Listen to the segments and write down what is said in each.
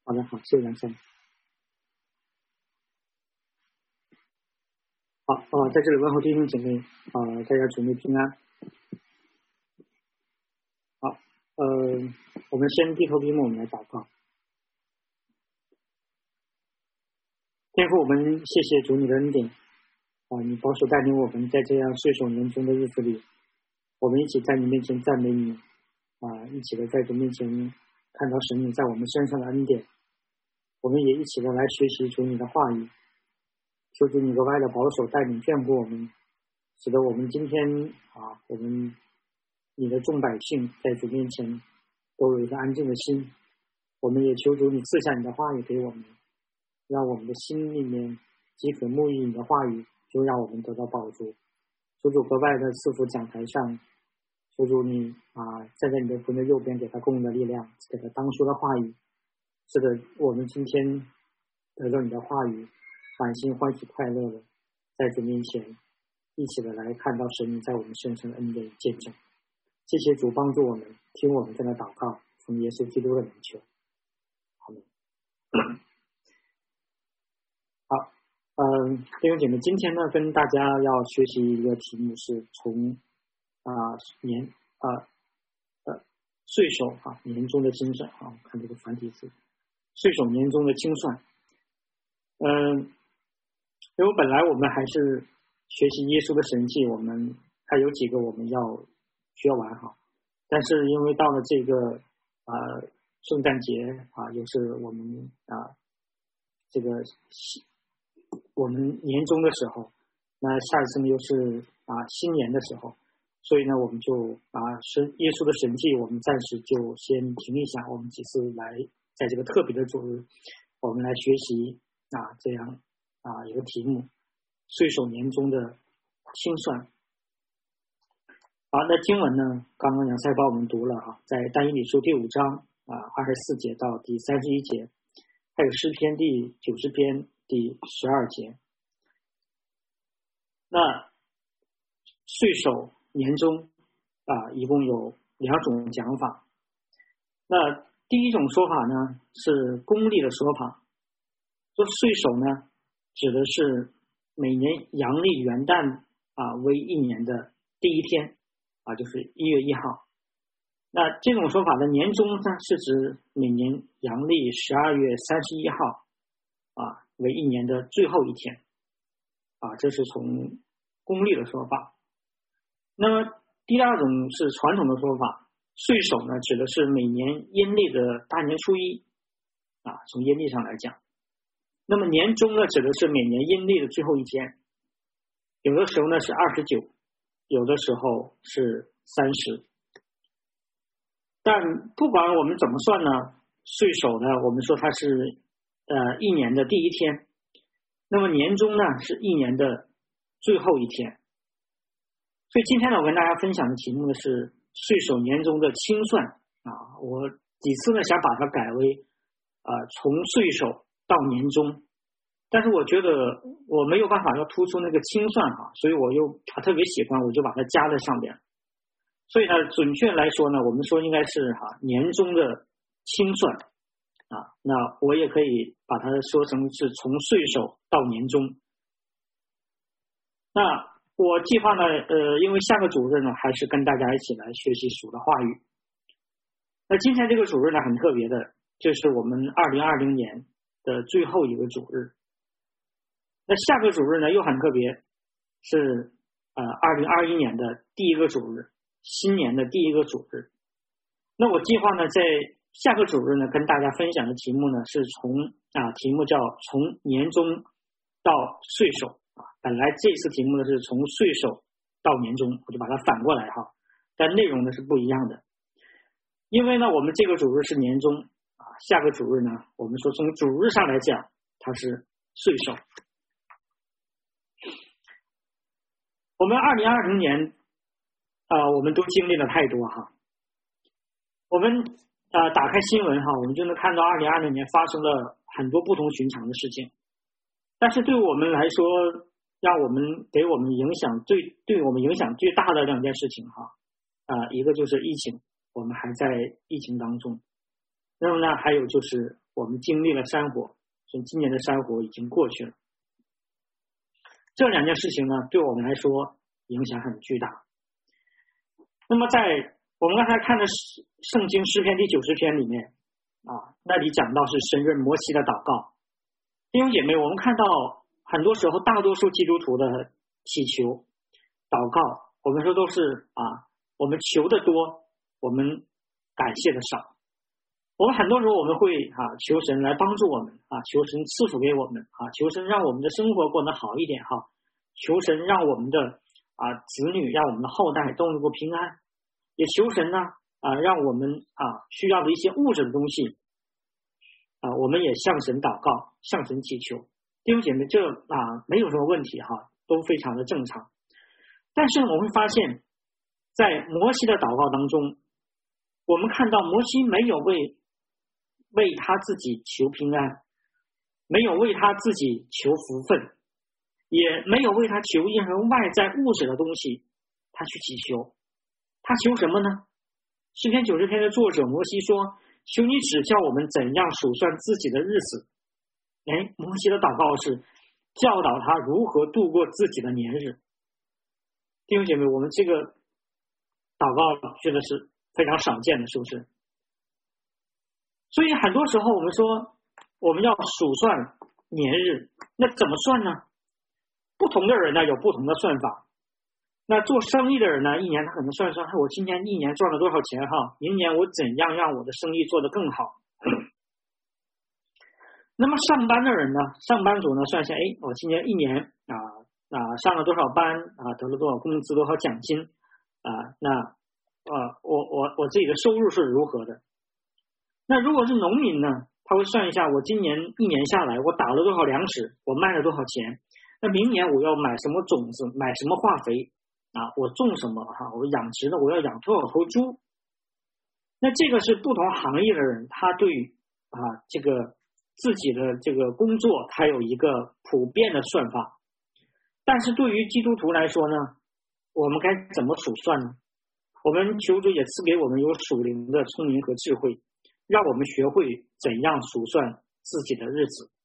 好的，好，谢谢梁生。好，在这里问候弟兄姐妹，大家主内平安。好，我们先低头闭目，我们来祷告。天父，我们谢谢主你的恩典，你保守带领我们在这样岁首年终的日子里，我们一起在你面前赞美你，一起的在主面前看到神你在我们身上的恩典，我们也一起的来学习主你的话语。求主你格外的保守带领眷顾我们，使得我们今天我们你的众百姓在主面前都有一个安静的心。我们也求主你赐下你的话语给我们，让我们的心里面饥渴沐浴你的话语，就让我们得到饱足。求主格外的赐福讲台上，求主你站在你的魂的右边，给他供应的力量，给他当说的话语。是的，我们今天得到你的话语，满心欢喜快乐的在主面前一起的来看到神在我们身上的恩典见证。谢谢主帮助我们，听我们在那祷告，从耶稣基督的名求，阿们。好，弟兄姐妹，今天呢跟大家要学习一个题目，是从岁首年终的精算看这个繁体字，岁首年终的精算。因为本来我们还是学习耶稣的神迹，我们还有几个我们要学完但是因为到了这个圣诞节又是我们这个我们年终的时候，那下一次呢又是新年的时候，所以呢我们就耶稣的神迹我们暂时就先停一下，我们几次来在这个特别的主日，我们来学习这样一个题目，岁首年终的清算。好，那经文呢刚刚杨赛帮我们读了在但以理书第5章24节到第31节，还有诗篇第90篇第12节。那岁首年终一共有2种讲法。那第一种说法呢是公历的说法，说岁首呢指的是每年阳历元旦为一年的第一天就是1月1号。那这种说法的年终呢是指每年阳历12月31号为一年的最后一天这是从公历的说法。那么第二种是传统的说法，岁首呢指的是每年阴历的大年初一从阴历上来讲。那么年终呢指的是每年阴历的最后一天，有的时候呢是29，有的时候是30。但不管我们怎么算呢，岁首呢我们说它是一年的第一天，那么年终呢是一年的最后一天。所以今天呢我跟大家分享的题目呢是岁首年终的清算我几次呢想把它改为从岁首到年终，但是我觉得我没有办法要突出那个清算所以我又特别喜欢，我就把它加在上边。所以呢准确来说呢，我们说应该是年终的清算那我也可以把它说成是从岁首到年终。那我计划呢因为下个主日呢还是跟大家一起来学习主的话语。那今天这个主日呢很特别的，就是我们2020年的最后一个主日。那下个主日呢又很特别，是2021年的第一个主日，新年的第一个主日。那我计划呢在下个主日呢跟大家分享的题目呢是题目叫从年终到岁首本来这次题目呢是从岁首到年终，我就把它反过来但内容呢是不一样的。因为呢我们这个主日是年终下个主日呢我们说从主日上来讲它是岁首。我们2020年我们都经历了太多我们打开新闻我们就能看到2020年发生了很多不同寻常的事情。但是对我们来说，给我们影响对我们影响最大的2件事情一个就是疫情，我们还在疫情当中。那么呢还有就是我们经历了山火，所以今年的山火已经过去了。这两件事情呢，对我们来说影响很巨大。那么在我们刚才看的圣经诗篇第90篇里面那里讲到是神人摩西的祷告。弟兄姐妹，我们看到很多时候大多数基督徒的祈求祷告，我们说都是我们求的多，我们感谢的少。我们很多时候我们会求神来帮助我们求神赐福给我们求神让我们的生活过得好一点求神让我们的子女，让我们的后代都能够平安，也求神呢让我们需要的一些物质的东西我们也向神祷告，向神祈求。弟兄姐妹，这没有什么问题都非常的正常。但是我们会发现，在摩西的祷告当中，我们看到摩西没有为他自己求平安，没有为他自己求福分，也没有为他求任何外在物质的东西，他去祈求。他求什么呢？诗篇90篇的作者摩西说，求你指教我们怎样数算自己的日子。摩西的祷告是教导他如何度过自己的年日。弟兄姐妹，我们这个祷告觉得是非常少见的，是不是？所以很多时候我们说我们要数算年日，那怎么算呢？不同的人呢有不同的算法。那做生意的人呢，一年他可能算我今年一年赚了多少钱明年我怎样让我的生意做得更好。那么上班的人呢，上班族呢算一下，我今年一年上了多少班得了多少工资，多少奖金我自己的收入是如何的。那如果是农民呢，他会算一下我今年一年下来我打了多少粮食，我卖了多少钱，那明年我要买什么种子，买什么化肥我种什么我养殖的我要养多少头猪。那这个是不同行业的人，他对这个自己的这个工作他有一个普遍的算法。但是对于基督徒来说呢，我们该怎么数算呢？我们求主也赐给我们有属灵的聪明和智慧，让我们学会怎样数算自己的日子。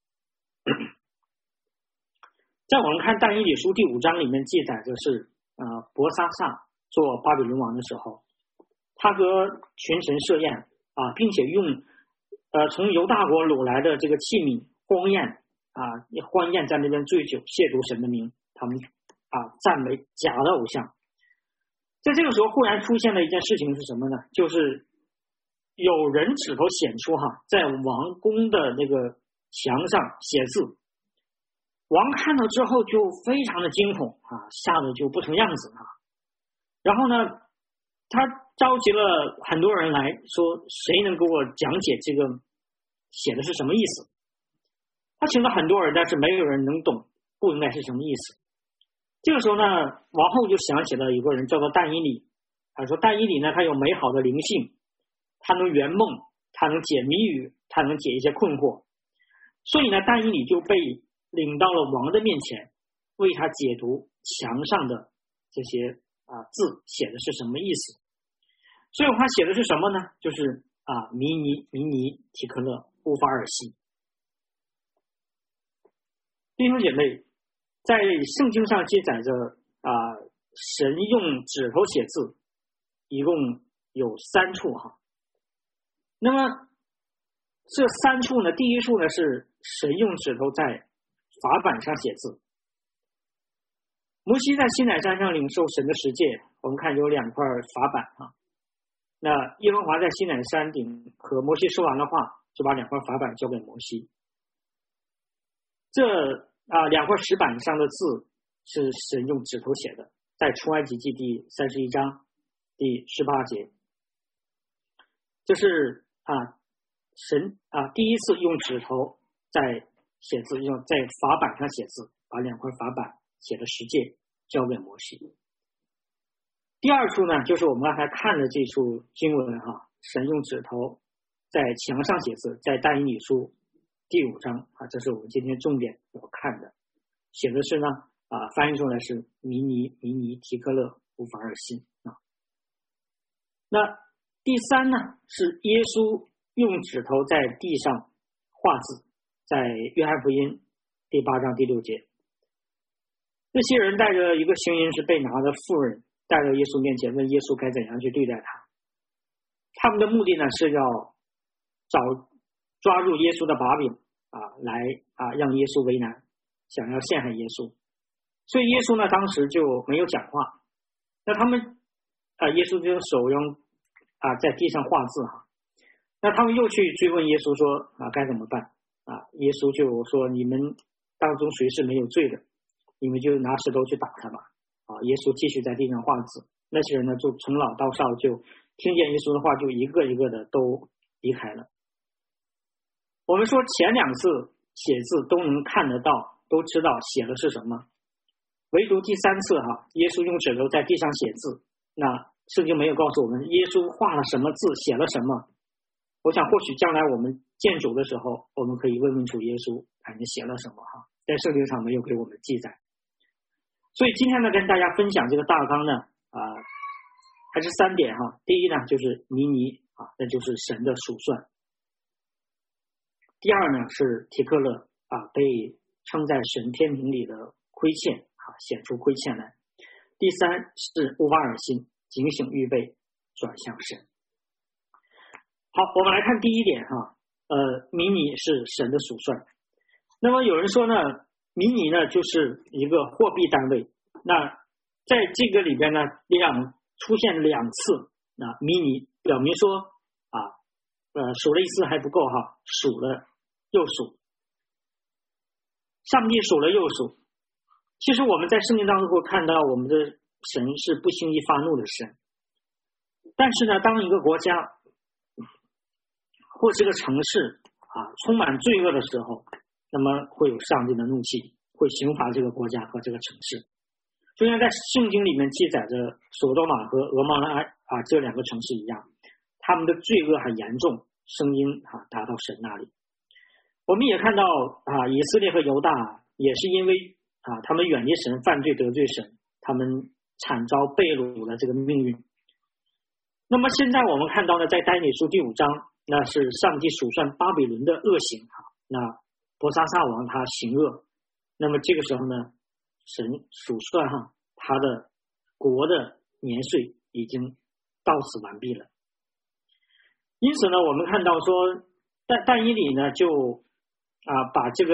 在我们看但以理书第5章里面记载的是伯沙撒做巴比伦王的时候，他和群臣设宴并且用从犹大国掳来的这个器皿荒宴在那边醉酒，亵渎神的名，他们赞美假的偶像。在这个时候忽然出现了一件事情是什么呢？就是有人指头显出在王宫的那个墙上写字。王看到之后就非常的惊恐吓得就不成样子然后呢，他召集了很多人来说，谁能给我讲解这个写的是什么意思？他请了很多人，但是没有人能懂不应该是什么意思。这个时候呢，王后就想起了一个人叫做但以理。他说但以理呢，他有美好的灵性，他能圆梦，他能解谜语，他能解一些困惑。所以呢，但以理就被领到了王的面前，为他解读墙上的这些字写的是什么意思。所以他写的是什么呢？就是弥尼提克勒乌法尔西。弟兄姐妹，在圣经上记载着神用指头写字一共有3处那么这3处呢，第一处呢是神用指头在法版上写字。摩西在西乃山上领受神的十诫，我们看有2块法版那耶和华在西乃山顶和摩西说完了话，就把2块法版交给摩西。这2块石板上的字是神用指头写的，在出埃及记第31章第18节。这是神第一次用指头在写字，用在法版上写字，把2块法版写的十诫交给摩西。第二处呢，就是我们刚才看的这处经文神用指头在墙上写字，在但以理书第5章这是我们今天重点要看的，写的是呢翻译出来是弥尼提克勒乌法尔西那第3呢是耶稣用指头在地上画字，在约翰福音第8章第6节。那些人带着一个行淫时被拿的妇人带到耶稣面前，问耶稣该怎样去对待他。他们的目的呢是要抓住耶稣的把柄来让耶稣为难，想要陷害耶稣。所以耶稣呢当时就没有讲话。那他们耶稣就手用在地上画字那他们又去追问耶稣说该怎么办耶稣就说你们当中谁是没有罪的，你们就拿石头去打他吧耶稣继续在地上画字。那些人呢就从老到少就听见耶稣的话，就一个一个的都离开了。我们说前2次写字都能看得到，都知道写的是什么，唯独第3次耶稣用指头在地上写字，那圣经没有告诉我们耶稣画了什么字，写了什么。我想或许将来我们见主的时候，我们可以问问主耶稣你写了什么在圣经上没有给我们记载。所以今天呢跟大家分享这个大纲呢还是3点第一呢就是弥尼那就是神的数算。第二呢是提克勒被称在神天平里的亏欠显出亏欠来。第3是乌巴尔心，警醒预备转向神。好，我们来看第一点弥尼是神的数算。那么有人说呢，弥尼呢就是一个货币单位。那在这个里边呢出现2次弥尼，表明说数了一次还不够数了又数，上帝数了又数。其实我们在圣经当中会看到我们的神是不轻易发怒的神，但是呢当一个国家或是个城市充满罪恶的时候，那么会有上帝的怒气，会刑罚这个国家和这个城市。就像在圣经里面记载着索多玛和俄摩拉这2个城市一样，他们的罪恶很严重，声音达到神那里。我们也看到以色列和犹大也是因为他们远离神，犯罪得罪神，他们惨遭被掳的这个命运。那么现在我们看到呢，在但以理书第5章，那是上帝数算巴比伦的恶行那伯沙撒王他行恶，那么这个时候呢神数算他的国的年岁已经到此完毕了。因此呢我们看到说但以理呢就把这个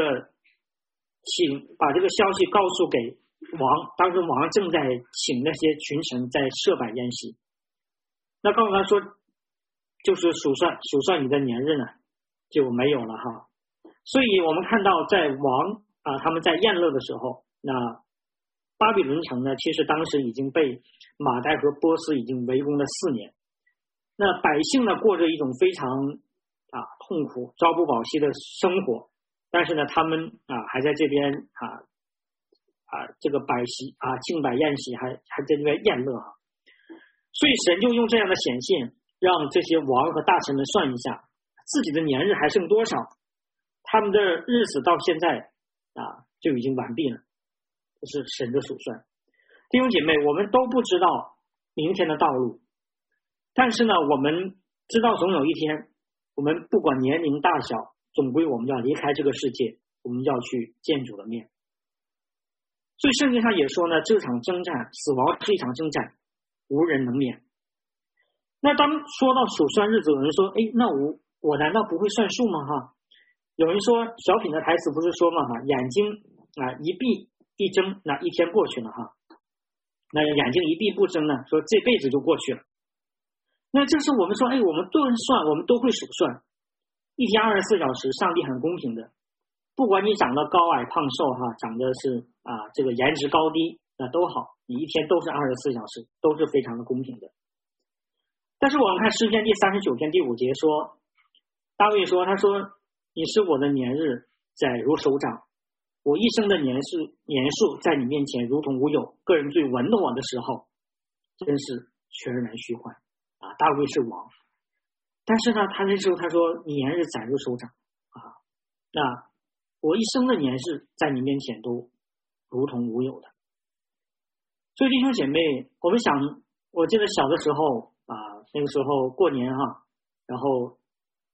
消息告诉给王，当时王正在请那些群臣在设摆宴席，那告诉他说就是数算你的年日呢就没有了所以我们看到在王他们在宴乐的时候，那巴比伦城呢其实当时已经被马代和波斯已经围攻了4年，那百姓呢过着一种非常痛苦朝不保夕的生活，但是呢他们还在这边这个摆席敬摆宴席还在这边宴乐所以神就用这样的显现让这些王和大臣们算一下自己的年日还剩多少，他们的日子到现在就已经完毕了，这是神的数算。弟兄姐妹，我们都不知道明天的道路，但是呢我们知道总有一天我们不管年龄大小，总归我们要离开这个世界，我们要去见主的面。所以圣经上也说呢，这场征战，死亡是一场征战，无人能免。那当说到数算日子，有人说那我难道不会算数吗有人说小品的台词不是说嘛眼睛一闭一睁，那一天过去了那眼睛一闭不睁呢，说这辈子就过去了。那这是我们说我们都能算，我们都会数算，一天24小时，上帝很公平的，不管你长得高矮胖瘦长得是这个颜值高低那都好，你一天都是24小时，都是非常的公平的。但是我们看诗篇第39篇第5节说，大卫说，他说你是我的年日在如手掌，我一生的年数在你面前如同无有，个人最闻到我的时候真是全然虚幻大卫是王，但是呢他那时候他说你年日载入手掌那我一生的年日在你面前都如同无有的。所以弟兄姐妹，我们想，我记得小的时候那个时候过年然后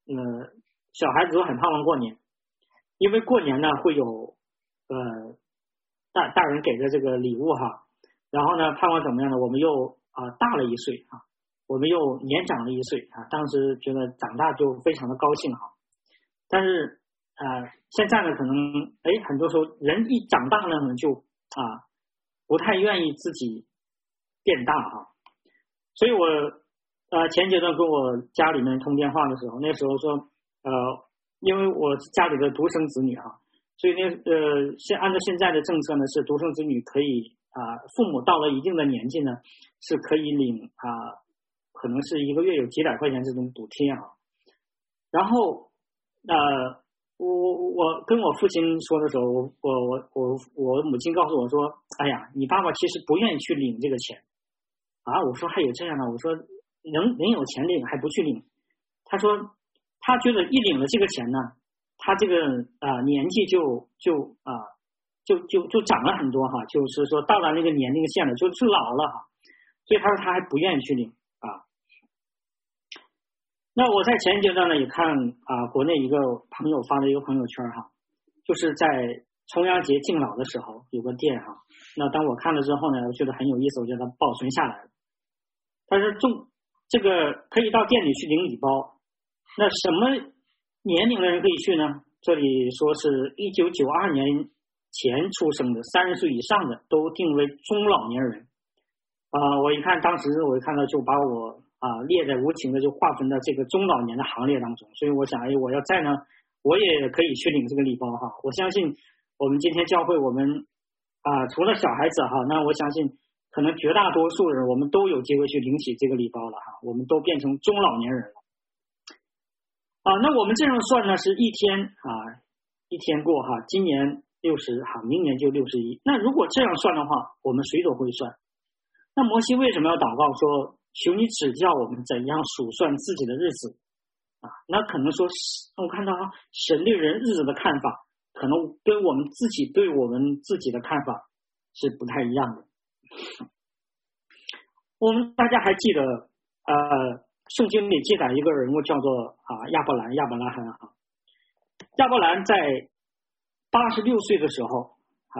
小孩子都很盼望过年，因为过年呢会有大人给的这个礼物哈，然后呢盼望怎么样呢？我们又大了1岁啊，我们又年长了1岁啊，当时觉得长大就非常的高兴哈。但是现在呢可能很多时候人一长大呢可能就不太愿意自己变大哈，所以我前阶段跟我家里面通电话的时候，那时候说因为我家里的独生子女哈，所以按照现在的政策呢，是独生子女可以父母到了一定的年纪呢，是可以领可能是1个月有几百块钱这种补贴啊。然后我跟我父亲说的时候，我母亲告诉我说，哎呀，你爸爸其实不愿意去领这个钱我说还有这样的，我说能有钱领还不去领？他说他觉得一领了这个钱呢，他这个年纪就长了很多哈，就是说到了那个年龄线了，就老了哈，所以他说他还不愿意去领那我在前一阶段呢也看国内一个朋友发的一个朋友圈哈，就是在重阳节敬老的时候有个店哈，那当我看了之后呢，我觉得很有意思，我觉得保存下来了。他说这个可以到店里去领礼包，那什么年龄的人可以去呢？这里说是1992年前出生的30岁以上的都定为中老年人我一看当时我一看到就把我列在无情的就划分到这个中老年的行列当中，所以我想我要在呢我也可以去领这个礼包哈。我相信我们今天教会我们除了小孩子哈，那我相信可能绝大多数人我们都有机会去领取这个礼包了哈，我们都变成中老年人了那我们这样算呢是一天过哈，今年60明年就61。那如果这样算的话，我们谁都会算。那摩西为什么要祷告说求你指教我们怎样数算自己的日子那可能说我看到神对人日子的看法可能跟我们自己对我们自己的看法是不太一样的。我们大家还记得圣经里记载一个人物叫做亚伯拉罕亚伯兰在86岁的时候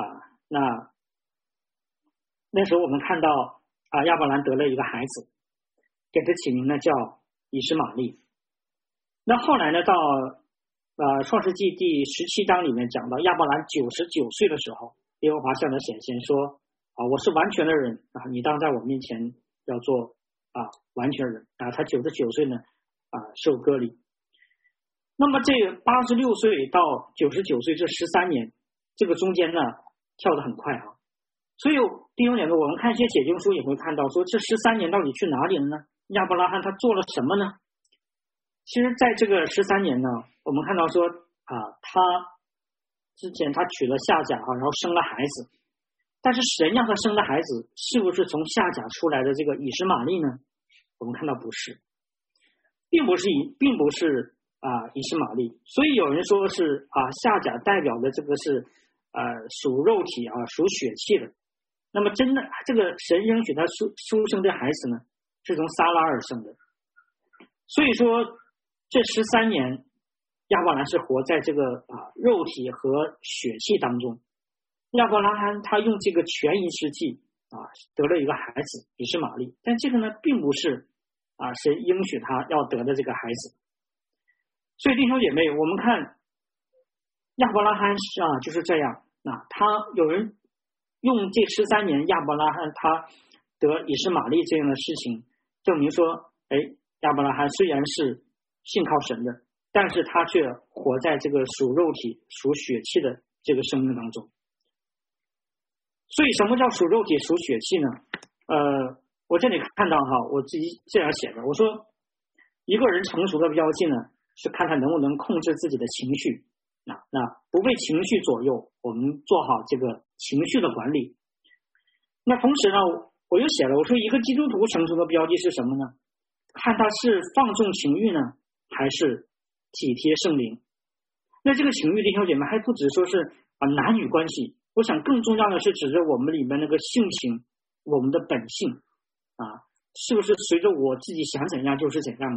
那时候我们看到亚伯兰得了一个孩子，给他起名呢叫以实玛利。那后来呢到创世纪第17章里面讲到亚伯兰99岁的时候，耶和华向他显现说我是完全的人你当在我面前要做完全人他99岁呢受割礼。那么这86岁到99岁这13年，这个中间呢跳得很快所以弟兄姐妹，我们看一些解经书也会看到说这13年到底去哪里了呢？亚伯拉罕他做了什么呢？其实在这个13年呢，我们看到说他之前他娶了夏甲然后生了孩子，但是神让他生的孩子是不是从夏甲出来的这个以实玛利呢？我们看到不是，并不是以实玛利。所以有人说是夏甲代表的这个是属肉体属血气的。那么真的这个神应许他出生的孩子呢是从撒拉而生的。所以说这13年亚伯兰是活在这个肉体和血气当中。亚伯拉罕他用这个全银实际得了一个孩子以实玛利，但这个呢并不是神应许他要得的这个孩子。所以弟兄姐妹，我们看亚伯拉罕就是这样他有人用这13年亚伯拉罕他得以实玛利这样的事情证明说亚伯拉罕虽然是信靠神的，但是他却活在这个属肉体属血气的这个生命当中。所以什么叫属肉体属血气呢？我这里看到我自己这样写的，我说一个人成熟的标记呢是看他能不能控制自己的情绪那不被情绪左右，我们做好这个情绪的管理。那同时呢我又写了，我说一个基督徒成熟的标记是什么呢？看他是放纵情欲呢还是体贴圣灵。那这个情欲弟兄姐妹还不只说是男女关系，我想更重要的是指着我们里面那个性情，我们的本性是不是随着我自己想怎样就是怎样的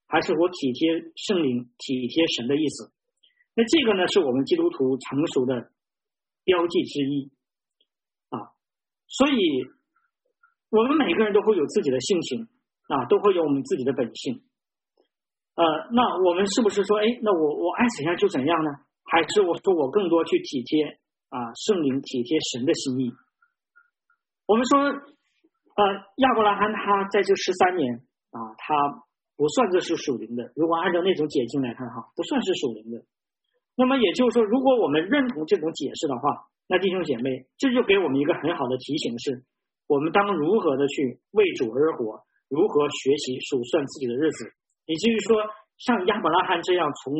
还是我体贴圣灵、体贴神的意思？那这个呢，是我们基督徒成熟的标记之一啊。所以，我们每个人都会有自己的性情啊，都会有我们自己的本性。那我们是不是说，那我爱怎样就怎样呢？还是我说我更多去体贴圣灵、体贴神的心意？我们说，亚伯拉罕他在这13年他不算这是属灵的。如果按照那种解经来看不算是属灵的。那么也就是说，如果我们认同这种解释的话，那弟兄姐妹，这就给我们一个很好的提醒，是我们当如何的去为主而活，如何学习数算自己的日子，以至于说像亚伯拉罕这样从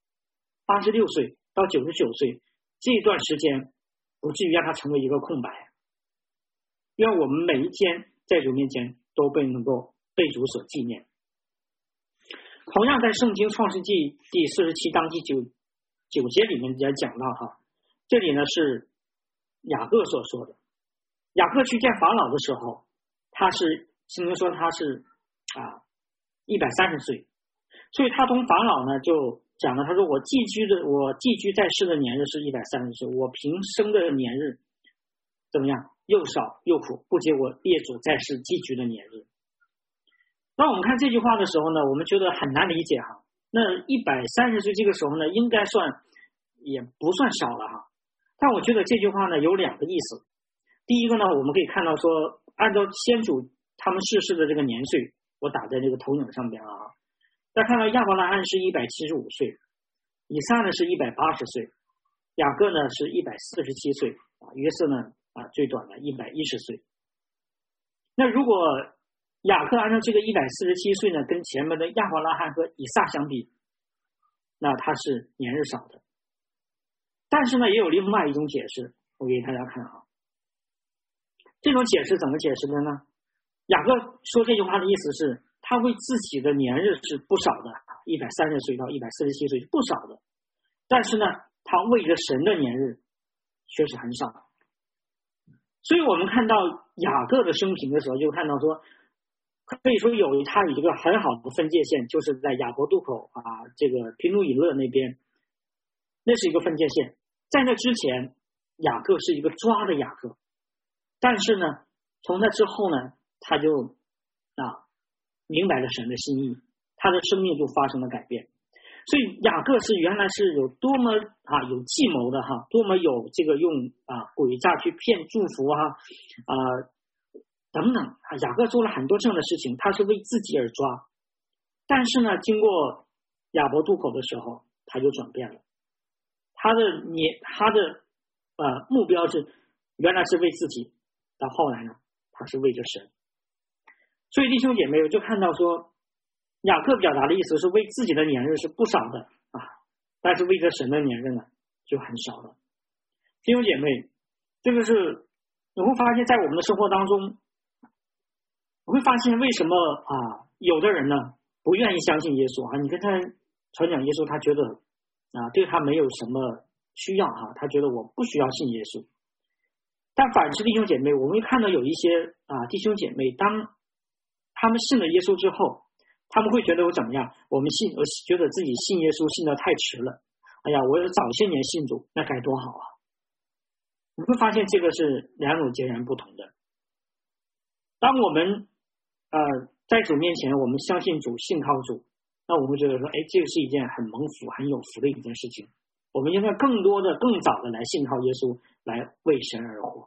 86岁到99岁这一段时间，不至于让他成为一个空白。愿我们每一天在主面前都能够被主所纪念。同样在圣经创世纪第47章第9节里面也讲到这里呢是雅各所说的。雅各去见法老的时候，圣经说他是130岁，所以他同法老呢就讲了，他说我寄居在世的年日是130岁，我平生的年日怎么样？又少又苦，不及我列祖在世寄居的年日。当我们看这句话的时候呢，我们觉得很难理解那130岁这个时候呢，应该也不算少了但我觉得这句话呢有2个意思。第一个呢，我们可以看到说，按照先祖他们逝世的这个年岁，我打在这个投影上边再看到亚伯拉罕是175岁，以撒呢是180岁，雅各呢是147岁约瑟呢最短的110岁。那如果雅各按照这个147岁呢，跟前面的亚伯拉罕和以撒相比，那他是年日少的。但是呢，也有另外一种解释，我给大家看这种解释怎么解释的呢？雅各说这句话的意思是，他为自己的年日是不少的，130岁到147岁是不少的，但是呢，他为着神的年日却是很少。所以我们看到雅各的生平的时候，就看到说，可以说他有一个很好的分界线，就是在雅博渡口这个平努以勒那边，那是一个分界线。在那之前，雅各是一个抓的雅各，但是呢，从那之后呢，他就明白了神的心意，他的生命就发生了改变。所以雅各是原来是有多么有计谋的多么有这个用诡诈去骗祝福等等雅各做了很多这样的事情，他是为自己而抓。但是呢，经过雅博渡口的时候，他就转变了，他的目标是原来是为自己，到后来呢，他是为着神。所以弟兄姐妹，我就看到说，雅各表达的意思是为自己的年日是不少的但是为着神的年日呢就很少了。弟兄姐妹，这个是你会发现在我们的生活当中，你会发现为什么有的人呢不愿意相信耶稣你跟他传讲耶稣，他觉得对他没有什么需要他觉得我不需要信耶稣。但反之弟兄姐妹，我们会看到有一些弟兄姐妹，当他们信了耶稣之后，他们会觉得我怎么样？我觉得自己信耶稣信得太迟了。我早些年信主，那该多好你会发现这个是两种截然不同的。当我们在主面前，我们相信主，信靠主，那我们觉得说，这个是一件很蒙福、很有福的一件事情。我们应该更多的、更早的来信靠耶稣，来为神而活。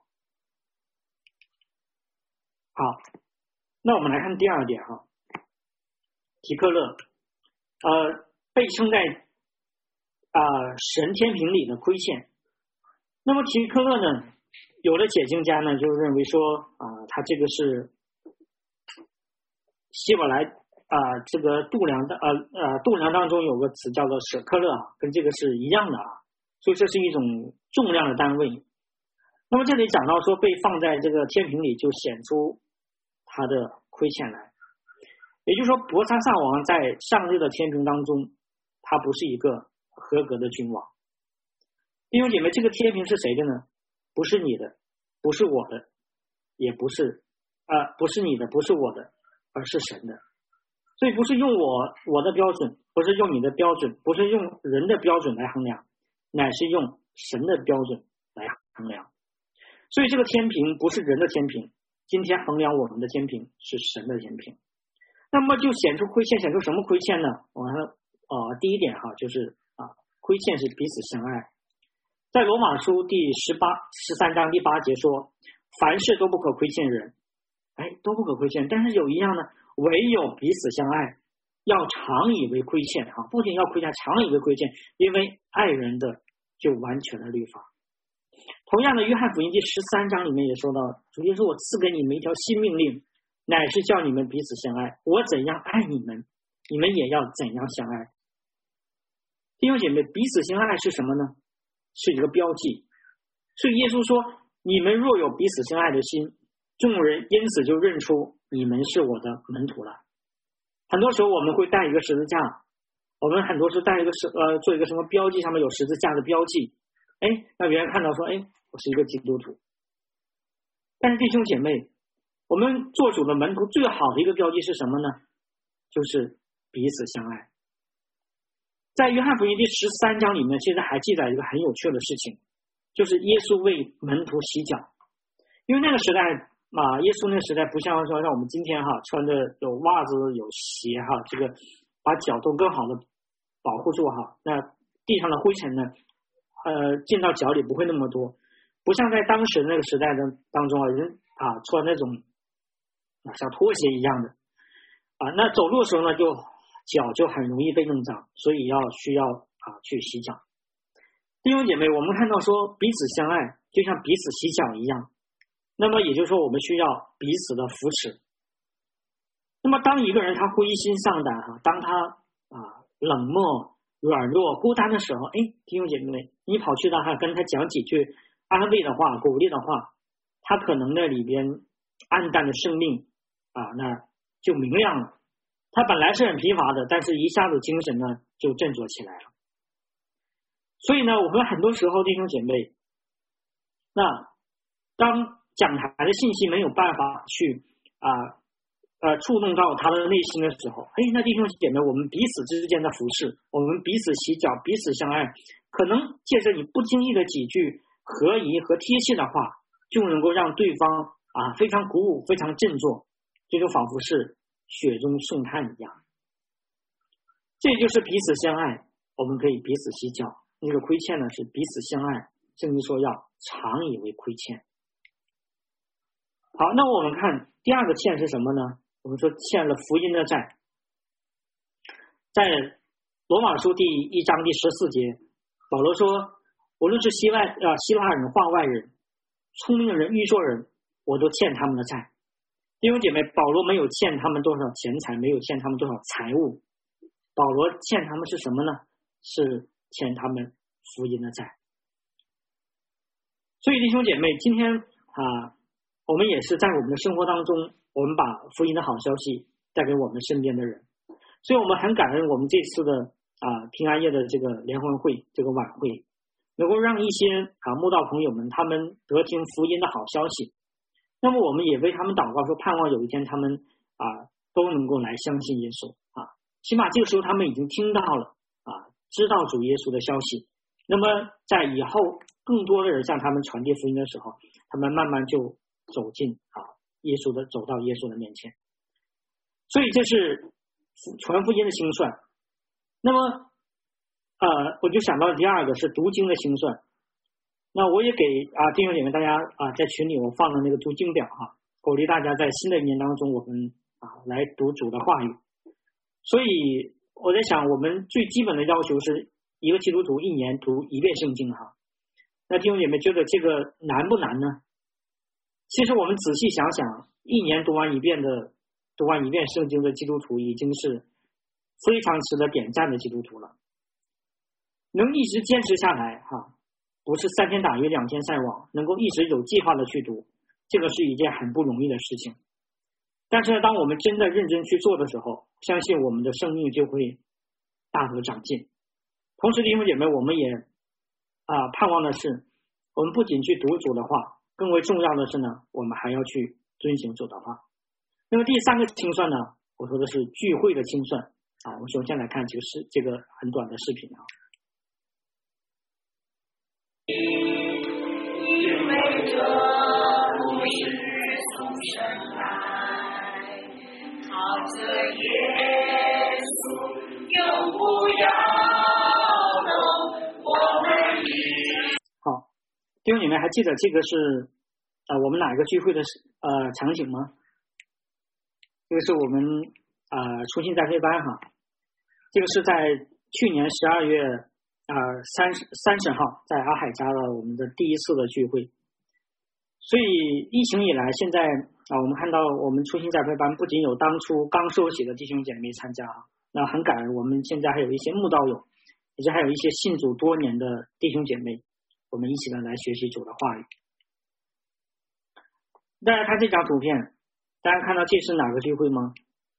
好，那我们来看第2点提克勒被称在神天平里的亏欠。那么提克勒呢，有的解经家呢就认为说他这个是希伯来这个度量当中有个词叫做舍克勒跟这个是一样的所以这是一种重量的单位。那么这里讲到说被放在这个天平里，就显出他的亏欠来。也就是说，伯沙撒王在上日的天平当中，他不是一个合格的君王。弟兄姐妹，这个天平是谁的呢？不是你的，不是我的，也不是不是你的，不是我的，而是神的。 所以不是用我的标准，不是用你的标准，不是用人的标准来衡量，乃是用神的标准来衡量。所以这个天平不是人的天平，今天衡量我们的天平是神的天平。那么就显出亏欠，显出什么亏欠呢？我们第一点就是亏欠是彼此相爱。在罗马书第13章第8节说，凡事都不可亏欠人，都不可亏欠，但是有一样呢，唯有彼此相爱，要常以为亏欠不仅要亏欠，常以为亏欠，因为爱人的就完全了律法。同样的，约翰福音第13章里面也说到，主耶稣说，我赐给你们一条新命令，乃是叫你们彼此相爱，我怎样爱你们，你们也要怎样相爱。弟兄姐妹，彼此相爱是什么呢？是一个标记。所以耶稣说，你们若有彼此相爱的心，众人因此就认出你们是我的门徒了。很多时候我们会带一个十字架，我们很多时候带一个做一个什么标记，上面有十字架的标记，让别人看到说，我是一个基督徒。但是弟兄姐妹，我们做主的门徒最好的一个标记是什么呢？就是彼此相爱。在约翰福音第13章里面，其实还记载一个很有趣的事情，就是耶稣为门徒洗脚。因为那个时代耶稣那个时代不像说像我们今天穿的有袜子有鞋这个把脚都更好的保护住那地上的灰尘呢进到脚里不会那么多，不像在当时那个时代的当中人穿那种像拖鞋一样的那走路的时候呢脚就很容易被弄脏，所以需要去洗脚。弟兄姐妹，我们看到说彼此相爱就像彼此洗脚一样，那么也就是说我们需要彼此的扶持。那么当一个人他灰心丧胆当他冷漠软弱孤单的时候，弟兄姐妹，你跑去跟他讲几句安慰的话鼓励的话，他可能那里边暗淡的生命那就明亮了。他本来是很疲乏的，但是一下子精神呢就振作起来了。所以呢，我们很多时候弟兄姐妹，那当讲台的信息没有办法去触动到他的内心的时候，那弟兄姐妹，我们彼此之间的服侍，我们彼此洗脚，彼此相爱，可能借着你不经意的几句合宜和贴切的话，就能够让对方非常鼓舞，非常振作，这就仿佛是雪中送炭一样。这就是彼此相爱，我们可以彼此洗脚。那个亏欠呢是彼此相爱，圣经说要常以为亏欠。好，那我们看第二个欠是什么呢？我们说欠了福音的债。在罗马书第1章第14节，保罗说，无论是希腊人化外人，聪明人愚拙人，我都欠他们的债。弟兄姐妹，保罗没有欠他们多少钱财，没有欠他们多少财物，保罗欠他们是什么呢？是欠他们福音的债。所以弟兄姐妹，今天我们也是在我们的生活当中，我们把福音的好消息带给我们身边的人。所以我们很感恩我们这次的平安夜的这个联欢会，这个晚会能够让一些慕道朋友们他们得听福音的好消息。那么我们也为他们祷告，说盼望有一天他们都能够来相信耶稣起码这个时候他们已经听到了知道主耶稣的消息。那么在以后更多的人向他们传递福音的时候，他们慢慢就走进走到耶稣的面前。所以这是传福音的兴算。那么我就想到第二个是读经的兴算。那我也给弟兄姐妹大家在群里我放了那个读经表鼓励大家在新的一年当中我们来读主的话语。所以我在想，我们最基本的要求是一个基督徒一年读1遍圣经那弟兄姐妹觉得这个难不难呢？其实我们仔细想想，一年读完一遍圣经的基督徒已经是非常值得点赞的基督徒了。能一直坚持下来不是3天打鱼2天晒网，能够一直有计划的去读，这个是一件很不容易的事情。但是当我们真的认真去做的时候，相信我们的生命就会大得长进。同时弟兄姐妹，我们也盼望的是，我们不仅去读主的话，更为重要的是呢，我们还要去遵行主的话。那么第三个清算呢， 我说的是聚会的清算啊。我们首先来看这个很短的视频啊。 因为这不是从神来，靠着耶稣永不摇动我们一。 好，弟兄姐妹还记得这个是我们哪一个聚会的场景吗？这个是我们初心栽培班哈，这个是在去年12月30号在阿海家的我们的第一次的聚会。所以疫情以来，现在我们看到我们初心栽培班不仅有当初刚受洗的弟兄姐妹参加，那很感恩我们现在还有一些慕道友，以及还有一些信主多年的弟兄姐妹，我们一起来学习主的话语。大家看这张图片，大家看到这是哪个聚会吗？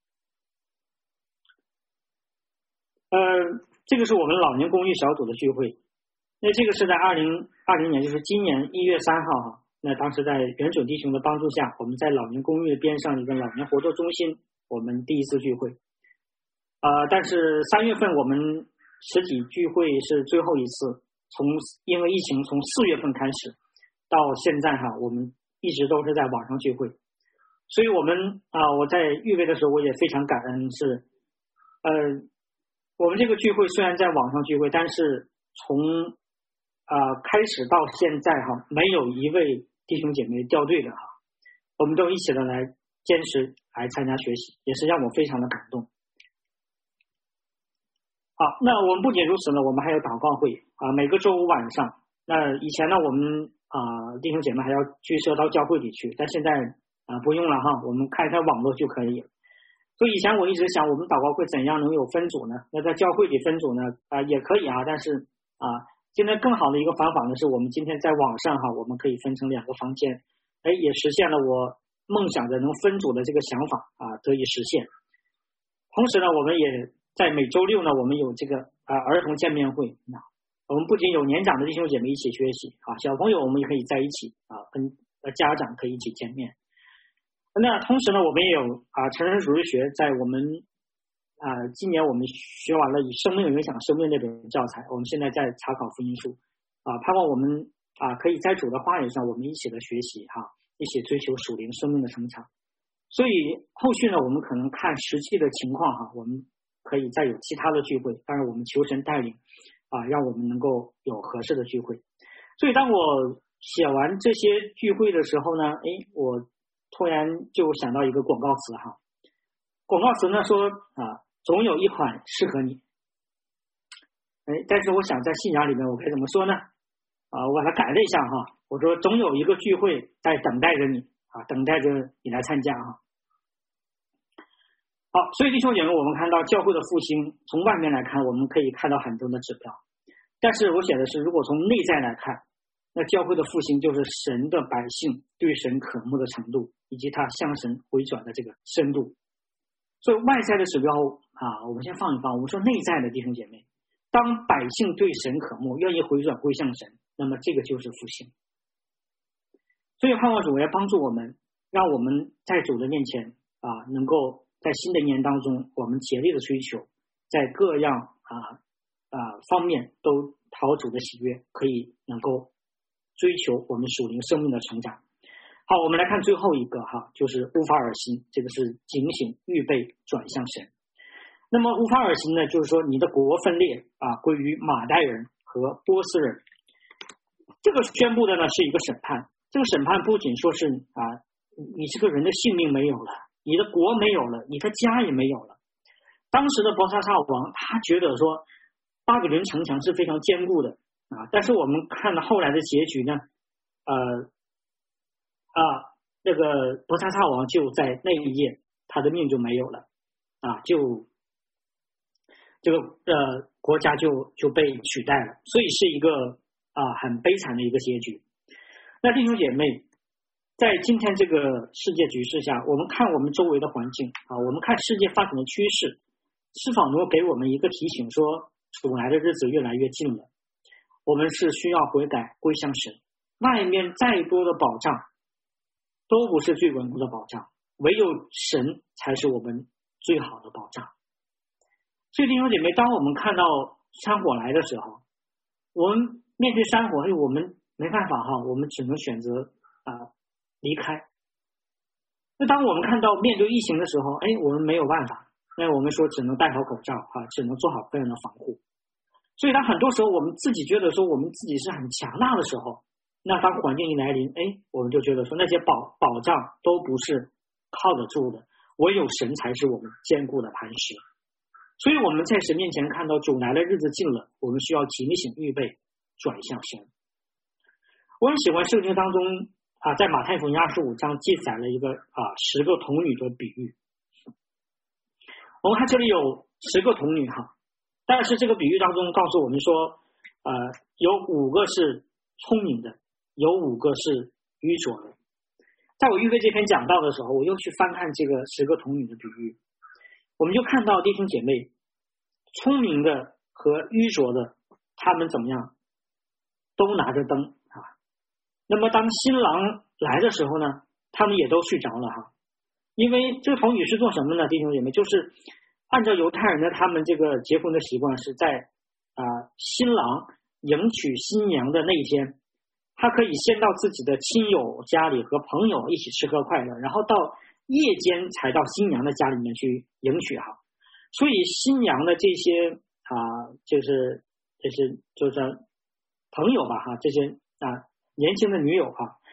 这个是我们老年公寓小组的聚会。那这个是在2020年，就是今年1月3号哈。那当时在元首弟兄的帮助下，我们在老年公寓的边上一个老年活动中心，我们第一次聚会。但是3月份我们实体聚会是最后一次，因为疫情从4月份开始到现在哈，我们一直都是在网上聚会。所以我在预备的时候我也非常感恩是我们这个聚会虽然在网上聚会，但是从开始到现在哈，没有一位弟兄姐妹掉队的哈，我们都一起的来坚持来参加学习，也是让我非常的感动。好，那我们不仅如此呢，我们还有祷告会每个周五晚上。那以前呢，我们弟兄姐妹还要居舍到教会里去，但现在不用了哈，我们开网络就可以了。所以以前我一直想，我们祷告会怎样能有分组呢？那在教会里分组呢也可以但是现在更好的一个方法呢，是我们今天在网上哈，我们可以分成2个房间，也实现了我梦想的能分组的这个想法得以实现。同时呢，我们也在每周6呢，我们有这个儿童见面会。我们不仅有年长的弟兄姐妹一起学习小朋友我们也可以在一起跟家长可以一起见面。那同时呢，我们也有成人主日学，在我们今年我们学完了以生命影响生命这本教材，我们现在在查考福音书盼望我们可以在主的话语上我们一起的学习一起追求属灵生命的成长。所以后续呢，我们可能看实际的情况我们可以再有其他的聚会，当然我们求神带领让我们能够有合适的聚会。所以当我写完这些聚会的时候呢，我突然就想到一个广告词广告词呢说总有一款适合你。但是我想在信仰里面我该怎么说呢？我把它改了一下我说总有一个聚会在等待着你等待着你来参加好，所以弟兄姐妹，我们看到教会的复兴，从外面来看我们可以看到很多的指标，但是我写的是如果从内在来看，那教会的复兴就是神的百姓对神渴慕的程度，以及他向神回转的这个深度。所以外在的指标我们先放一放，我们说内在的弟兄姐妹，当百姓对神渴慕，愿意回转归向神，那么这个就是复兴。所以盼望主也帮助我们，让我们在主的面前能够在新的一年当中，我们竭力的追求，在各样方面都讨主的喜悦，可以能够追求我们属灵生命的成长。好，我们来看最后一个就是乌法尔心，这个是警醒预备转向神。那么乌法尔心呢，就是说你的国分裂归于马代人和波斯人。这个宣布的呢是一个审判，这个审判不仅说是你这个人的性命没有了，你的国没有了，你的家也没有了。当时的伯沙撒王他觉得说巴比伦城墙是非常坚固的但是我们看到后来的结局呢那个伯沙撒王就在那一夜他的命就没有了就这个国家就被取代了，所以是一个很悲惨的一个结局。那弟兄姐妹，在今天这个世界局势下，我们看我们周围的环境我们看世界发展的趋势，是否能够给我们一个提醒，说主来的日子越来越近了，我们是需要悔改归向神。外面再多的保障都不是最稳固的保障，唯有神才是我们最好的保障。所以弟兄姐妹，当我们看到山火来的时候，我们面对山火，我们没办法我们只能选择离开。那当我们看到面对疫情的时候，我们没有办法，那我们说只能戴好口罩只能做好个人的防护。所以当很多时候我们自己觉得说我们自己是很强大的时候，那当环境一来临，我们就觉得说那些保障都不是靠得住的，唯有神才是我们坚固的磐石。所以我们在神面前看到主来的日子近了，我们需要警醒预备，转向神。我很喜欢圣经当中在马太福音25章记载了一个10个童女的比喻。我们看这里有10个童女但是这个比喻当中告诉我们说有5个是聪明的，有5个是愚拙的。在我预备这篇讲道的时候，我又去翻看这个10个童女的比喻，我们就看到弟兄姐妹，聪明的和愚拙的他们怎么样，都拿着灯那么当新郎来的时候呢，他们也都睡着了因为这个童女是做什么呢？弟兄姐妹，就是按照犹太人的他们这个结婚的习惯，是在新郎迎娶新娘的那一天，他可以先到自己的亲友家里和朋友一起吃喝快乐，然后到夜间才到新娘的家里面去迎娶所以新娘的这些就是朋友这些年轻的女友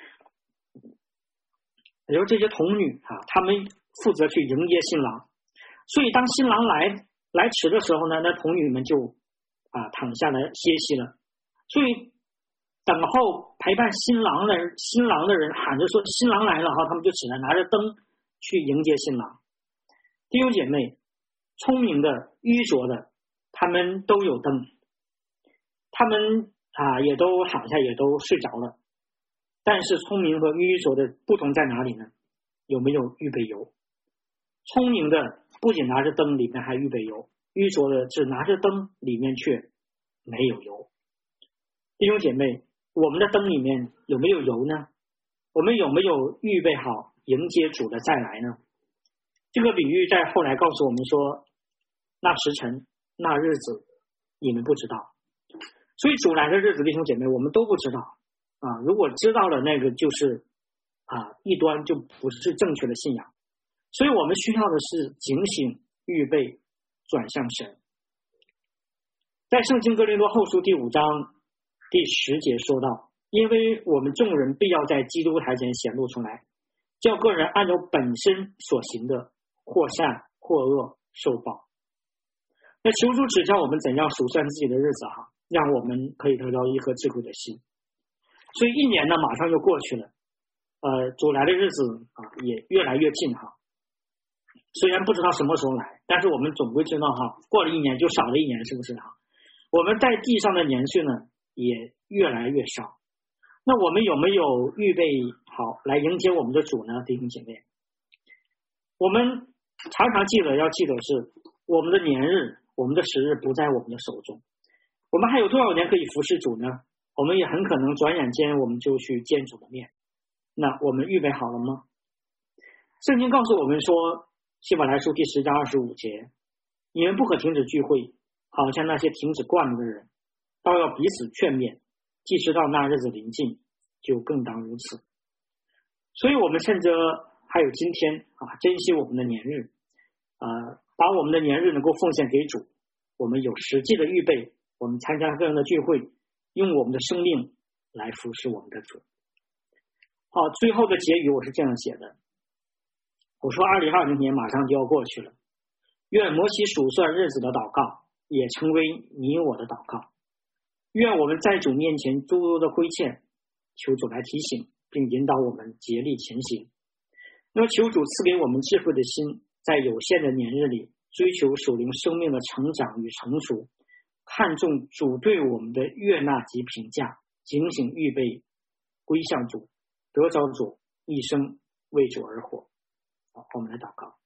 也就是这些童女他们负责去迎接新郎。所以当新郎来迟的时候呢，那童女们就躺下来歇息了。所以等候陪伴新郎的人喊着说新郎来了他们就起来拿着灯去迎接新郎。弟兄姐妹，聪明的愚拙的他们都有灯，他们也都躺下，也都睡着了。但是聪明和愚拙的不同在哪里呢？有没有预备油？聪明的不仅拿着灯，里面还预备油；愚拙的只拿着灯，里面却没有油。弟兄姐妹，我们的灯里面有没有油呢？我们有没有预备好迎接主的再来呢？这个比喻在后来告诉我们说，那时辰那日子你们不知道。所以主来的日子，弟兄姐妹，我们都不知道如果知道了，那个就是异端，就不是正确的信仰。所以我们需要的是警醒预备，转向神。在圣经哥林多后书第5章第10节说到，因为我们众人必要在基督台前显露出来，叫个人按照本身所行的，或善或恶受报。那求主指教我们怎样数算自己的日子让我们可以得到一颗智慧的心。所以一年呢马上就过去了，主来的日子也越来越近虽然不知道什么时候来，但是我们总归知道过了一年就少了一年，是不是我们在地上的年岁呢也越来越少。那我们有没有预备好来迎接我们的主呢？弟兄姐妹，我们常常要记得是我们的年日，我们的时日不在我们的手中。我们还有多少年可以服侍主呢？我们也很可能转眼间我们就去见主的面。那我们预备好了吗？圣经告诉我们说，希伯来书第10章25节，你们不可停止聚会，好像那些停止惯了的人，倒要彼此劝勉，既知道那日子临近，就更当如此。所以我们趁着还有今天珍惜我们的年日，把我们的年日能够奉献给主。我们有实际的预备，我们参加个人的聚会，用我们的生命来服侍我们的主。最后的结语我是这样写的，我说2020年马上就要过去了，愿摩西数算日子的祷告也成为你我的祷告。愿我们在主面前诸多的亏欠，求主来提醒并引导我们竭力前行。那么求主赐给我们智慧的心，在有限的年日里追求属灵生命的成长与成熟，看重主对我们的悦纳及评价，警醒预备归向主，得着主，一生为主而活。我们来祷告。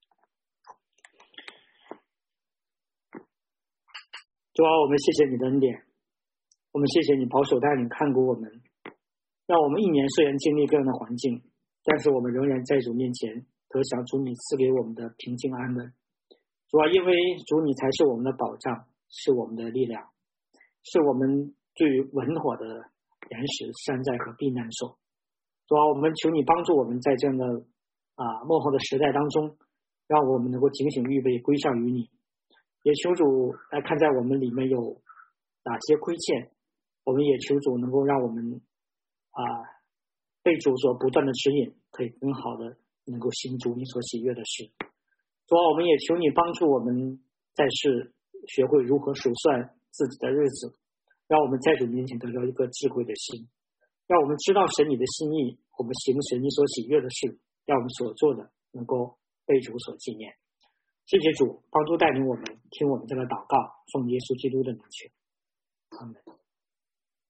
主啊，我们谢谢你的恩典，我们谢谢你保守带领看顾我们，让我们一年虽然经历各样的环境，但是我们仍然在主面前得享主你赐给我们的平静安稳。 主啊，因为主你才是我们的保障，是我们的力量，是我们最稳妥的岩石、山寨和避难所。主啊，我们求你帮助我们在这样的末后的时代当中，让我们能够警醒预备归向于你。也求主来看在我们里面有哪些亏欠，我们也求主能够让我们被主所不断的指引，可以更好的能够行主你所喜悦的事。主啊，我们也求你帮助我们在世学会如何数算自己的日子，让我们在主面前得到一个智慧的心，让我们知道神你的心意，我们行神你所喜悦的事，让我们所做的能够被主所纪念。谢谢主帮助带领我们，听我们这个祷告，奉耶稣基督的名求，阿们。